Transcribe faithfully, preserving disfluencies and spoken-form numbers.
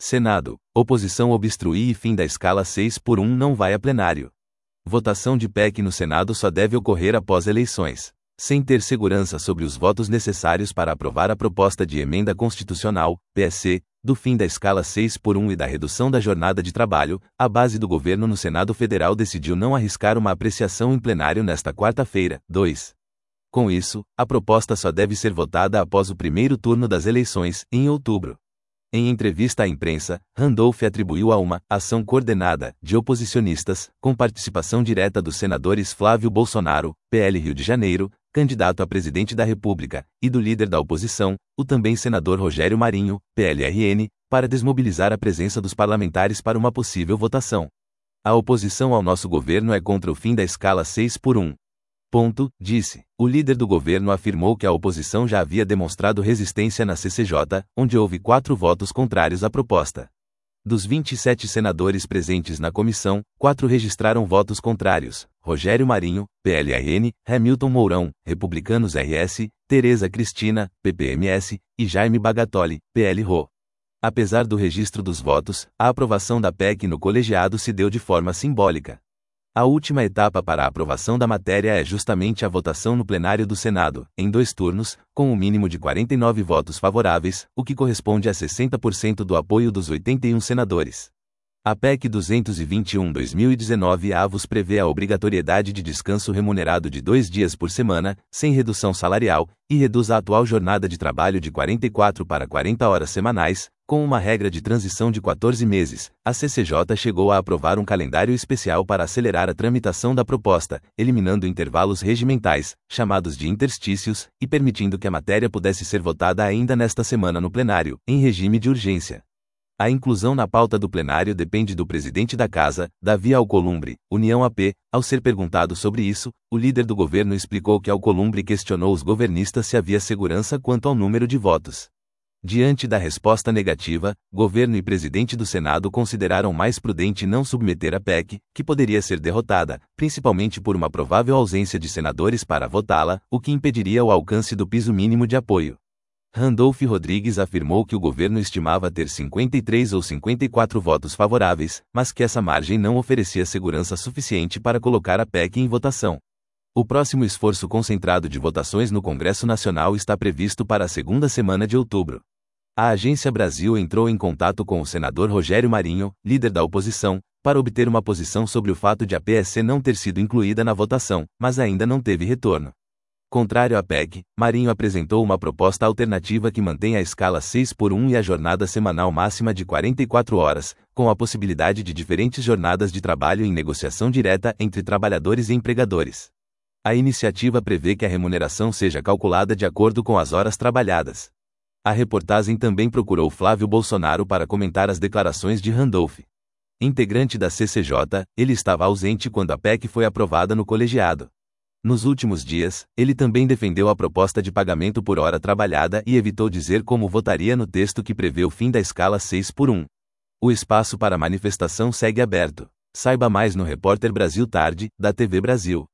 Senado. Oposição obstruir e fim da escala seis por um não vai a plenário. Votação de P E C no Senado só deve ocorrer após eleições. Sem ter segurança sobre os votos necessários para aprovar a proposta de emenda constitucional, P S C, do fim da escala seis por um e da redução da jornada de trabalho, a base do governo no Senado Federal decidiu não arriscar uma apreciação em plenário nesta quarta-feira. dois. Com isso, a proposta só deve ser votada após o primeiro turno das eleições, em outubro. Em entrevista à imprensa, Randolph atribuiu a uma ação coordenada de oposicionistas, com participação direta dos senadores Flávio Bolsonaro, P L Rio de Janeiro, candidato a presidente da República, e do líder da oposição, o também senador Rogério Marinho, P L R N, para desmobilizar a presença dos parlamentares para uma possível votação. A oposição ao nosso governo é contra o fim da escala seis por um. Ponto, disse. O líder do governo afirmou que a oposição já havia demonstrado resistência na C C J, onde houve quatro votos contrários à proposta. Dos vinte e sete senadores presentes na comissão, quatro registraram votos contrários: Rogério Marinho, P L R N, Hamilton Mourão, Republicanos R S, Tereza Cristina, P P M S, e Jaime Bagatoli, P L R O. Apesar do registro dos votos, a aprovação da P E C no colegiado se deu de forma simbólica. A última etapa para a aprovação da matéria é justamente a votação no plenário do Senado, em dois turnos, com um mínimo de quarenta e nove votos favoráveis, o que corresponde a sessenta por cento do apoio dos oitenta e um senadores. A P E C duzentos e vinte e um barra dois mil e dezenove avos prevê a obrigatoriedade de descanso remunerado de dois dias por semana, sem redução salarial, e reduz a atual jornada de trabalho de quarenta e quatro para quarenta horas semanais, com uma regra de transição de quatorze meses. A C C J chegou a aprovar um calendário especial para acelerar a tramitação da proposta, eliminando intervalos regimentais, chamados de interstícios, e permitindo que a matéria pudesse ser votada ainda nesta semana no plenário, em regime de urgência. A inclusão na pauta do plenário depende do presidente da Casa, Davi Alcolumbre, União A P. Ao ser perguntado sobre isso, o líder do governo explicou que Alcolumbre questionou os governistas se havia segurança quanto ao número de votos. Diante da resposta negativa, governo e presidente do Senado consideraram mais prudente não submeter a P E C, que poderia ser derrotada, principalmente por uma provável ausência de senadores para votá-la, o que impediria o alcance do piso mínimo de apoio. Randolph Rodrigues afirmou que o governo estimava ter cinquenta e três ou cinquenta e quatro votos favoráveis, mas que essa margem não oferecia segurança suficiente para colocar a P E C em votação. O próximo esforço concentrado de votações no Congresso Nacional está previsto para a segunda semana de outubro. A Agência Brasil entrou em contato com o senador Rogério Marinho, líder da oposição, para obter uma posição sobre o fato de a P S C não ter sido incluída na votação, mas ainda não teve retorno. Contrário à P E C, Marinho apresentou uma proposta alternativa que mantém a escala seis por um e a jornada semanal máxima de quarenta e quatro horas, com a possibilidade de diferentes jornadas de trabalho em negociação direta entre trabalhadores e empregadores. A iniciativa prevê que a remuneração seja calculada de acordo com as horas trabalhadas. A reportagem também procurou Flávio Bolsonaro para comentar as declarações de Randolph. Integrante da C C J, ele estava ausente quando a P E C foi aprovada no colegiado. Nos últimos dias, ele também defendeu a proposta de pagamento por hora trabalhada e evitou dizer como votaria no texto que prevê o fim da escala seis por um. O espaço para manifestação segue aberto. Saiba mais no Repórter Brasil Tarde, da T V Brasil.